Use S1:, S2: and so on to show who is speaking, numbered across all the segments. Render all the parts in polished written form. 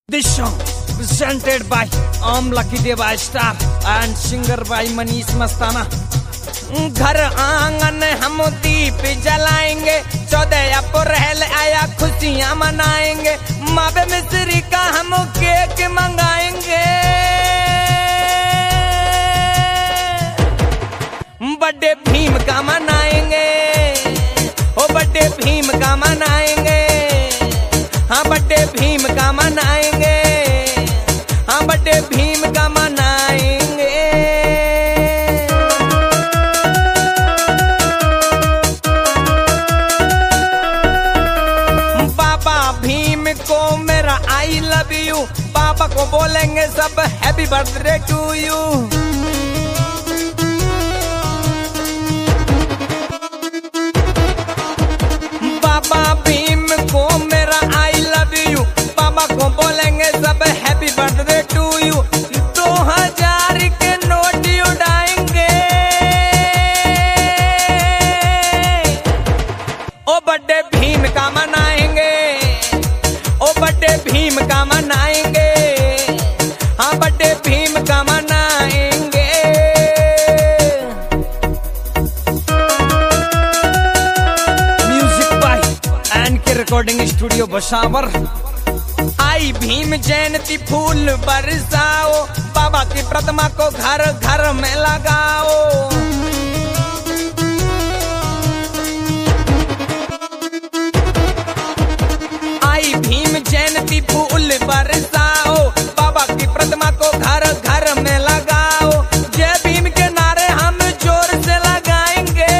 S1: This song presented by Lucky Deva Star and singer by Manish Mastana. घर आंगन हम दीप जलाएंगे, 14 अप्रैल आया खुशियां मनाएंगे, मावे मिस्री का हम केक मंगाएंगे, बर्थडे भीम का मनाएंगे, ओ बर्थडे भीम का मनाएंगे, हाँ बर्थडे भीम का मनाएंगे, हाँ बर्थडे भीम का मनाएंगे। बाबा भीम को मेरा आई लव यू, पापा को बोलेंगे सब happy birthday to you. Baba Bhim को मेरा आई लव यू, पापा को बोलेंगे सब हैप्पी बर्थडे टू यू। 2000 के नोट उड़ाएंगे, ओ बर्थडे भीम का मनाएंगे, ओ बर्थडे भीम का मनाएंगे, हाँ बर्थडे भीम का मनाएंगे। Music by NK recording studio Basawar. आई भीम जयंती फूल बरसाओ, बाबा की प्रतिमा को घर घर में लगाओ। आई भीम जयंती फूल बरसाओ, बाबा की प्रतिमा को घर घर में लगाओ। जय भीम के नारे हम जोर से लगाएंगे,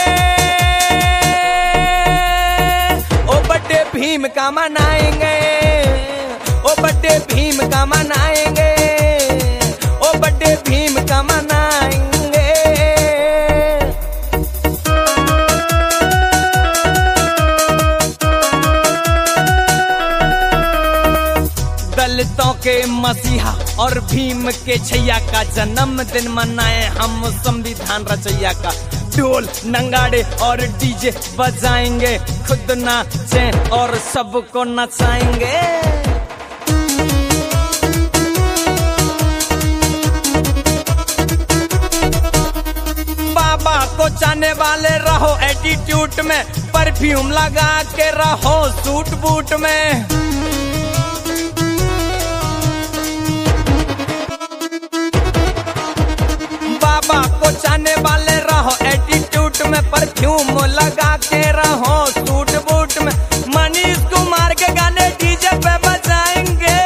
S1: ओ बर्थडे भीम का मनाएंगे, ओ बर्थडे भीम का मनाएंगे, ओ बर्थडे भीम का मनाएंगे। दलितों के मसीहा और भीम के छैया का जन्मदिन मनाए हम संविधान रचैया का। ढोल नंगाड़े और डीजे बजाएंगे, खुद नाचे और सबको नचाएंगे। बाबा को चाहने वाले रहो एटीट्यूड में, परफ्यूम लगा के रहो सूट बूट में। बाबा को चाहने वाले रहो एटीट्यूड में, परफ्यूम लगा के रहो सूट बूट में। मनीष कुमार के गाने डीजे पे बजाएंगे,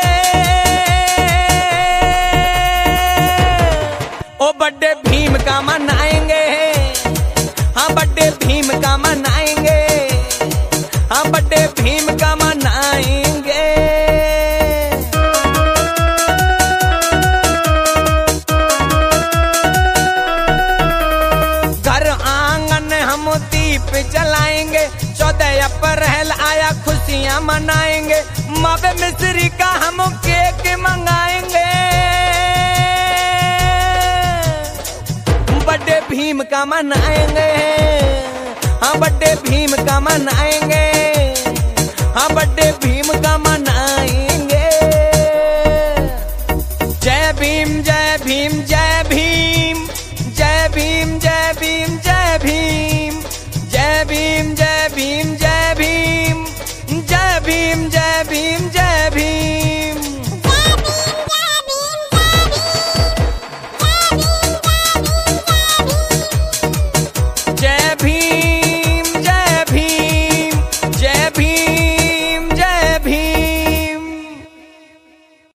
S1: ओ बर्थडे भीम का मनाएंगे, हाँ बर्थडे भीम का मनाएंगे, हाँ बर्थडे भीम का मनाएंगे। घर आंगन हम दीप जलाएंगे, 14 अप्रैल आया खुशियां मनाएंगे, मावे मिस्री का हम केक मंगाएंगे, बर्थडे भीम का मनाएंगे, हाँ बर्थडे भीम का मनाएंगे, हाँ बर्थडे भीम का मनाएंगे।